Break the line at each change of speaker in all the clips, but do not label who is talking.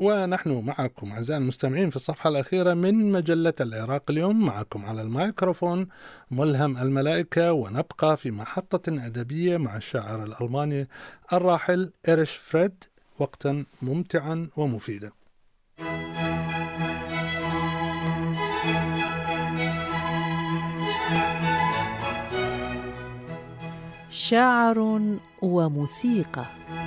ونحن معكم أعزائي المستمعين في الصفحة الأخيرة من مجلة العراق اليوم. معكم على الميكروفون ملهم الملائكة، ونبقى في محطة أدبية مع الشاعر الألماني الراحل إريش فريد، وقتا ممتعا ومفيدا.
شاعر وموسيقى.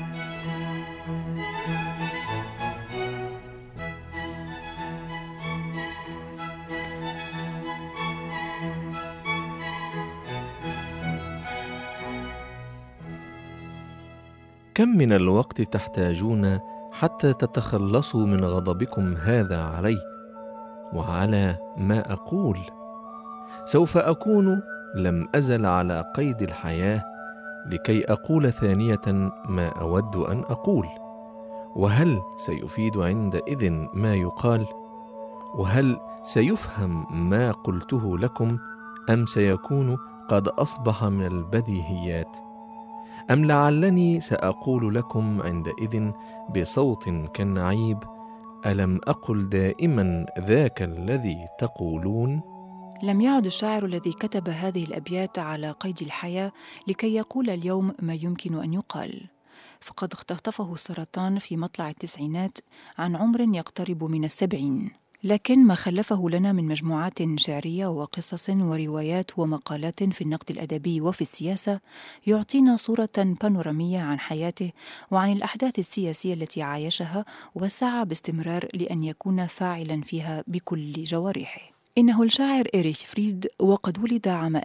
كم من الوقت تحتاجون حتى تتخلصوا من غضبكم هذا علي وعلى ما أقول؟ سوف أكون لم أزل على قيد الحياة لكي أقول ثانية ما أود أن أقول. وهل سيفيد عندئذ ما يقال؟ وهل سيفهم ما قلته لكم؟ أم سيكون قد أصبح من البديهيات؟ أم لعلني سأقول لكم عندئذ بصوت كالنعيب: ألم أقل دائما ذاك الذي تقولون؟
لم يعد الشاعر الذي كتب هذه الأبيات على قيد الحياة لكي يقول اليوم ما يمكن أن يقال، فقد اختطفه السرطان في مطلع التسعينات عن عمر يقترب من 70، لكن ما خلفه لنا من مجموعات شعرية وقصص وروايات ومقالات في النقد الأدبي وفي السياسة يعطينا صورة بانورامية عن حياته وعن الأحداث السياسية التي عايشها، وسعى باستمرار لأن يكون فاعلا فيها بكل جوارحه. إنه الشاعر إريش فريد، وقد ولد عام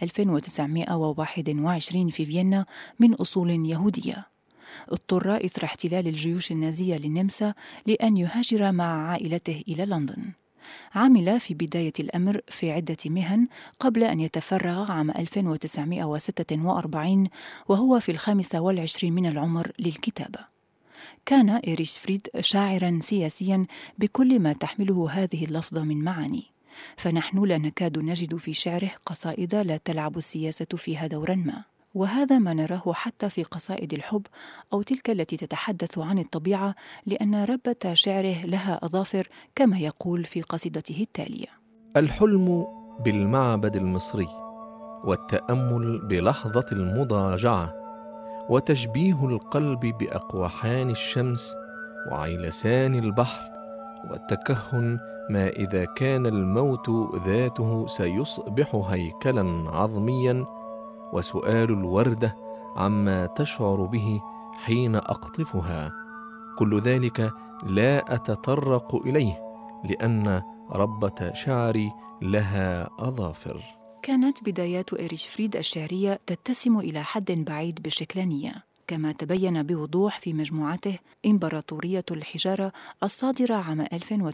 1921 في فيينا من أصول يهودية. اضطر إثر احتلال الجيوش النازية للنمسا لأن يهاجر مع عائلته إلى لندن. عمل في بداية الأمر في عدة مهن قبل أن يتفرغ عام 1946 وهو في 25 من العمر للكتابة. كان إريش فريد شاعراً سياسياً بكل ما تحمله هذه اللفظة من معاني، فنحن لا نكاد نجد في شعره قصائد لا تلعب السياسة فيها دورا ما، وهذا ما نراه حتى في قصائد الحب أو تلك التي تتحدث عن الطبيعة، لأن ربة شعره لها أظافر كما يقول في قصيدته التالية:
الحلم بالمعبد المصري، والتأمل بلحظة المضاجعة، وتشبيه القلب بأقوحان الشمس وعيلسان البحر، والتكهن ما إذا كان الموت ذاته سيصبح هيكلا عظميا، وسؤال الوردة عما تشعر به حين أقطفها. كل ذلك لا أتطرق إليه لأن ربة شعري لها أظافر.
كانت بدايات إريش فريد الشعرية تتسم إلى حد بعيد بالشكلانية، كما تبين بوضوح في مجموعته إمبراطورية الحجارة الصادرة عام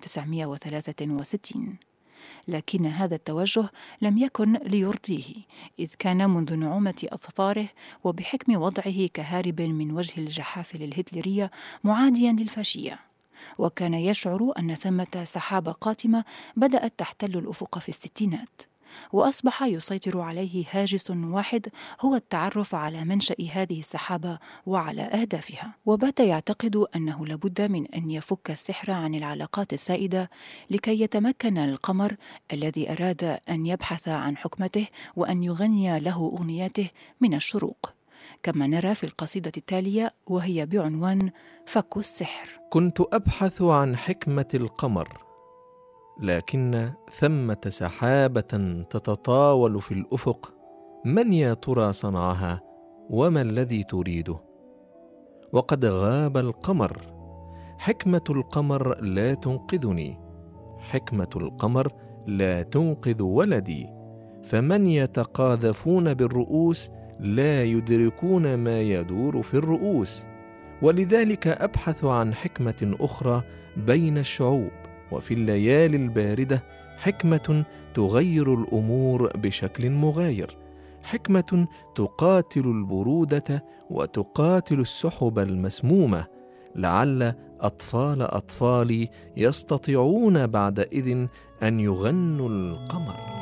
1963. لكن هذا التوجه لم يكن ليرضيه، إذ كان منذ نعومة أظفاره وبحكم وضعه كهارب من وجه الجحافل الهتلرية معادياً للفاشية، وكان يشعر أن ثمة سحابة قاتمة بدأت تحتل الأفق في الستينات، وأصبح يسيطر عليه هاجس واحد هو التعرف على منشأ هذه السحابة وعلى أهدافها، وبات يعتقد أنه لابد من أن يفك السحر عن العلاقات السائدة لكي يتمكن القمر الذي أراد أن يبحث عن حكمته وأن يغني له أغنياته من الشروق، كما نرى في القصيدة التالية وهي بعنوان فك السحر:
كنت أبحث عن حكمة القمر، لكن ثمة سحابة تتطاول في الأفق، من يا ترى صنعها وما الذي تريده؟ وقد غاب القمر. حكمة القمر لا تنقذني، حكمة القمر لا تنقذ ولدي، فمن يتقاذفون بالرؤوس لا يدركون ما يدور في الرؤوس. ولذلك أبحث عن حكمة أخرى بين الشعوب وفي الليالي الباردة، حكمة تغير الأمور بشكل مغاير، حكمة تقاتل البرودة وتقاتل السحب المسمومة، لعل أطفال أطفالي يستطيعون بعدئذ أن يغنوا القمر.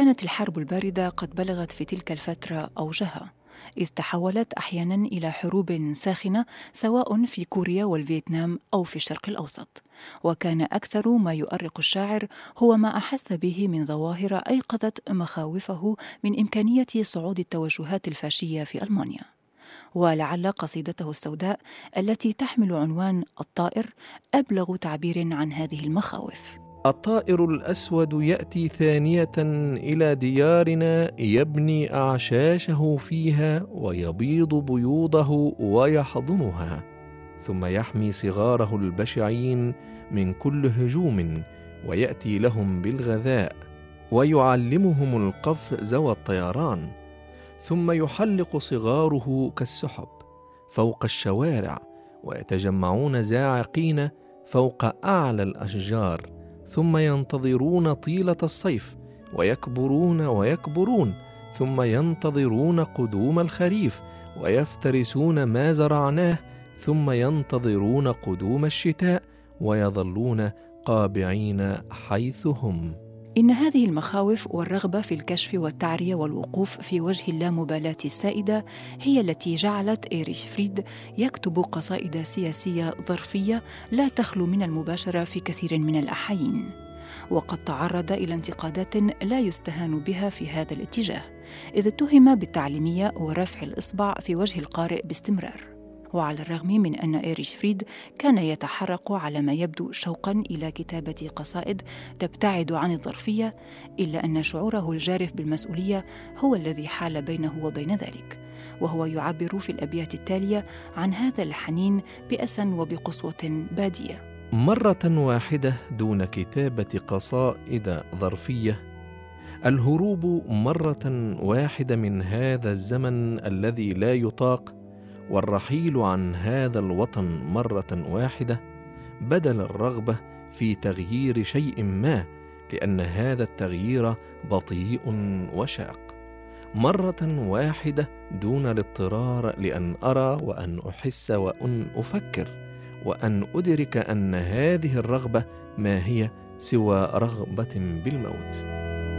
كانت الحرب الباردة قد بلغت في تلك الفترة أوجها، إذ تحولت أحياناً إلى حروب ساخنة سواء في كوريا والفيتنام أو في الشرق الأوسط. وكان أكثر ما يؤرق الشاعر هو ما أحس به من ظواهر أيقظت مخاوفه من إمكانية صعود التوجهات الفاشية في ألمانيا. ولعل قصيدته السوداء التي تحمل عنوان الطائر أبلغ تعبير عن هذه المخاوف.
الطائر الأسود يأتي ثانية إلى ديارنا، يبني أعشاشه فيها ويبيض بيوضه ويحضنها، ثم يحمي صغاره البشعين من كل هجوم، ويأتي لهم بالغذاء ويعلمهم القفز والطيران، ثم يحلق صغاره كالسحب فوق الشوارع، ويتجمعون زاعقين فوق أعلى الأشجار، ثم ينتظرون طيلة الصيف ويكبرون ويكبرون، ثم ينتظرون قدوم الخريف ويفترسون ما زرعناه، ثم ينتظرون قدوم الشتاء ويظلون قابعين حيث هم.
إن هذه المخاوف والرغبة في الكشف والتعرية والوقوف في وجه اللامبالاة السائدة هي التي جعلت إيريش فريد يكتب قصائد سياسية ظرفية لا تخلو من المباشرة في كثير من الأحايين، وقد تعرض إلى انتقادات لا يستهان بها في هذا الاتجاه، إذ اتهم بالتعليمية ورفع الإصبع في وجه القارئ باستمرار. وعلى الرغم من أن إيريش فريد كان يتحرك على ما يبدو شوقاً إلى كتابة قصائد تبتعد عن الظرفية، إلا أن شعوره الجارف بالمسؤولية هو الذي حال بينه وبين ذلك، وهو يعبر في الأبيات التالية عن هذا الحنين بأسى وبقسوة بادية.
مرة واحدة دون كتابة قصائد ظرفية، الهروب مرة واحدة من هذا الزمن الذي لا يطاق، والرحيل عن هذا الوطن مرة واحدة بدل الرغبة في تغيير شيء ما، لأن هذا التغيير بطيء وشاق. مرة واحدة دون الاضطرار لأن أرى وأن أحس وأن أفكر وأن أدرك أن هذه الرغبة ما هي سوى رغبة بالموت.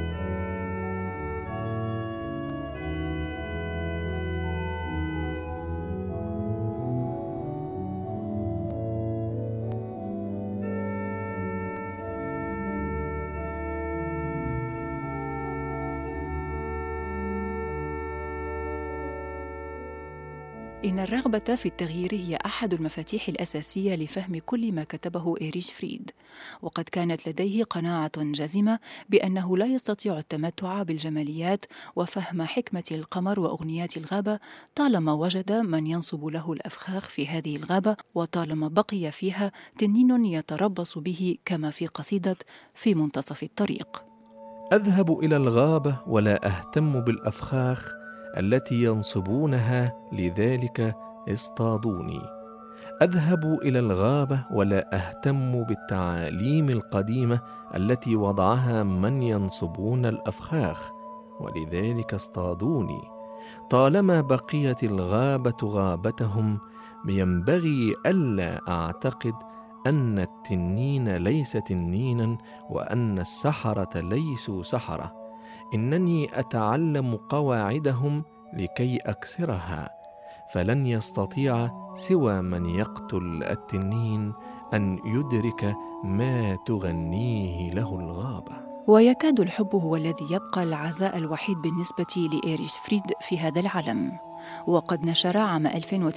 إن الرغبة في التغيير هي أحد المفاتيح الأساسية لفهم كل ما كتبه إيريش فريد، وقد كانت لديه قناعة جازمة بأنه لا يستطيع التمتع بالجماليات وفهم حكمة القمر وأغنيات الغابة طالما وجد من ينصب له الأفخاخ في هذه الغابة، وطالما بقي فيها تنين يتربص به كما في قصيدة في منتصف الطريق.
أذهب إلى الغابة ولا أهتم بالأفخاخ التي ينصبونها، لذلك اصطادوني. أذهب إلى الغابة ولا أهتم بالتعاليم القديمة التي وضعها من ينصبون الأفخاخ، ولذلك اصطادوني. طالما بقيت الغابة غابتهم، ينبغي ألا أعتقد أن التنين ليس تنينا وأن السحرة ليسوا سحرة. إنني أتعلم قواعدهم لكي أكسرها، فلن يستطيع سوى من يقتل التنين أن يدرك ما تغنيه له الغابة.
ويكاد الحب هو الذي يبقى العزاء الوحيد بالنسبة لإيريش فريد في هذا العالم. وقد نشر عام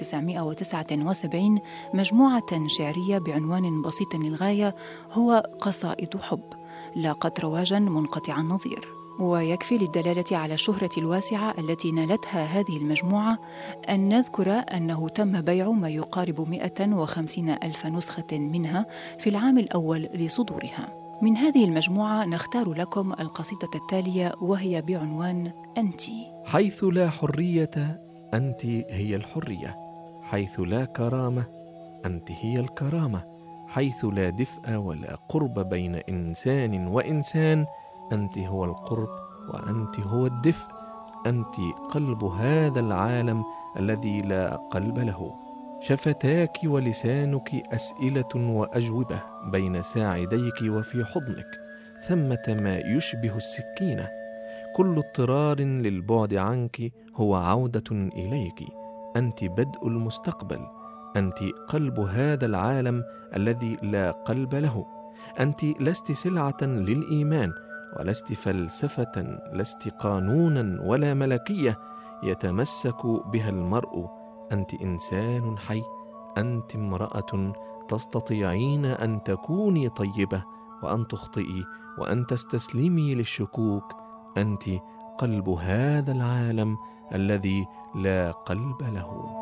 1979 مجموعة شعرية بعنوان بسيط للغاية هو قصائد حب، لاقت رواجاً منقطع النظير. ويكفي للدلالة على الشهرة الواسعة التي نالتها هذه المجموعة أن نذكر أنه تم بيع ما يقارب 150,000 نسخة منها في العام الأول لصدورها. من هذه المجموعة نختار لكم القصيدة التالية، وهي بعنوان أنتِ.
حيث لا حرية أنت هي الحرية، حيث لا كرامة أنت هي الكرامة، حيث لا دفء ولا قرب بين إنسان وإنسان أنت هو القرب وأنت هو الدفء، أنت قلب هذا العالم الذي لا قلب له. شفتاك ولسانك أسئلة وأجوبة بين ساعديك وفي حضنك ثمة ما يشبه السكينة. كل اضطرار للبعد عنك هو عودة إليك. أنت بدء المستقبل، أنت قلب هذا العالم الذي لا قلب له. أنت لست سلعة للإيمان، ولست فلسفة، لست قانونا ولا ملكية يتمسك بها المرء. أنت إنسان حي، أنت امرأة تستطيعين أن تكوني طيبة وأن تخطئي وأن تستسلمي للشكوك. أنت قلب هذا العالم الذي لا قلب له.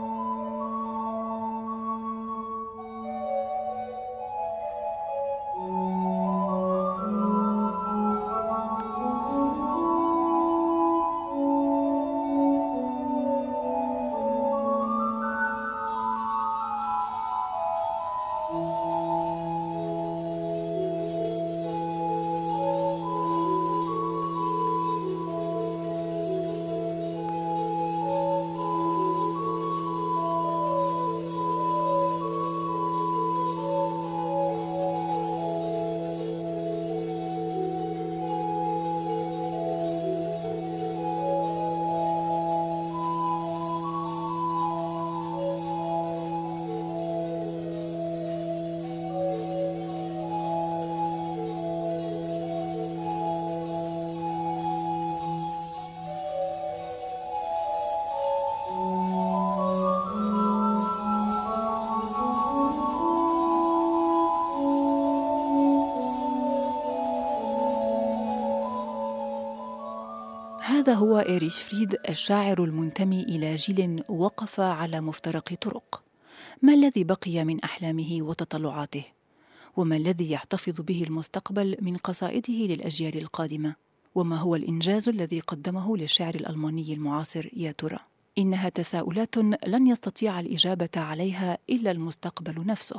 هذا هو إيريش فريد، الشاعر المنتمي إلى جيل وقف على مفترق طرق. ما الذي بقي من أحلامه وتطلعاته؟ وما الذي يحتفظ به المستقبل من قصائده للأجيال القادمة؟ وما هو الإنجاز الذي قدمه للشعر الألماني المعاصر يا ترى؟ إنها تساؤلات لن يستطيع الإجابة عليها إلا المستقبل نفسه.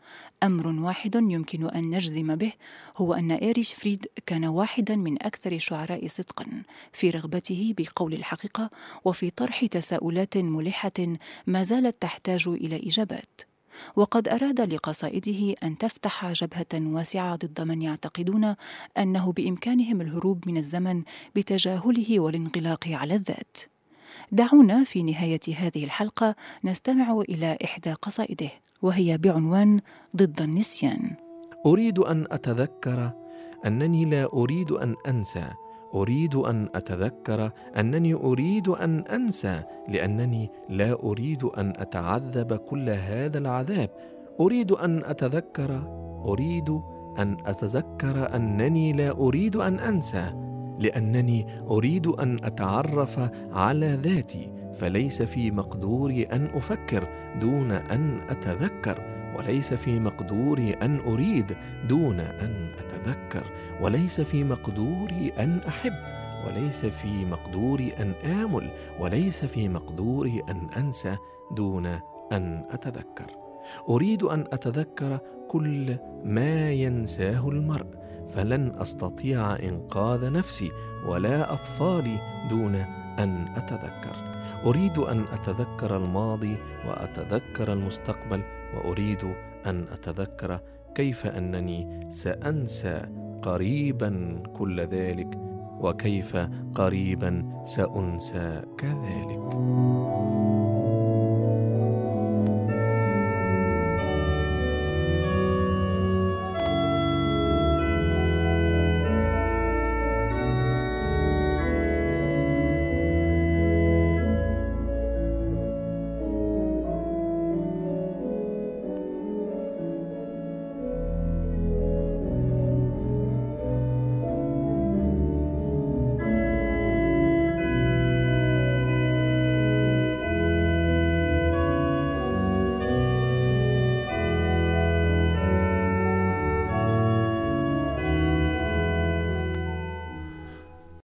أمر واحد يمكن أن نجزم به هو أن إيريش فريد كان واحدا من أكثر الشعراء صدقا في رغبته بقول الحقيقة وفي طرح تساؤلات ملحة ما زالت تحتاج إلى إجابات. وقد أراد لقصائده أن تفتح جبهة واسعة ضد من يعتقدون أنه بإمكانهم الهروب من الزمن بتجاهله والانغلاق على الذات. دعونا في نهاية هذه الحلقة نستمع إلى إحدى قصائده، وهي بعنوان ضد النسيان.
أريد أن أتذكر أنني لا أريد أن أنسى. أريد أن أتذكر أنني أريد أن أنسى، لأنني لا أريد أن أتعذب كل هذا العذاب. أريد أن أتذكر أنني لا أريد أن أنسى، لأنني أريد أن أتعرف على ذاتي، فليس في مقدوري أن أفكر دون أن أتذكر، وليس في مقدوري أن أريد دون أن أتذكر، وليس في مقدوري أن أحب، وليس في مقدوري أن آمل، وليس في مقدوري أن أنسى دون أن أتذكر. أريد أن أتذكر كل ما ينساه المرء، فلن أستطيع إنقاذ نفسي ولا أطفالي دون أن أتذكر. أريد أن أتذكر الماضي وأتذكر المستقبل، وأريد أن أتذكر كيف أنني سأنسى قريبا كل ذلك، وكيف قريبا سأنسى كذلك.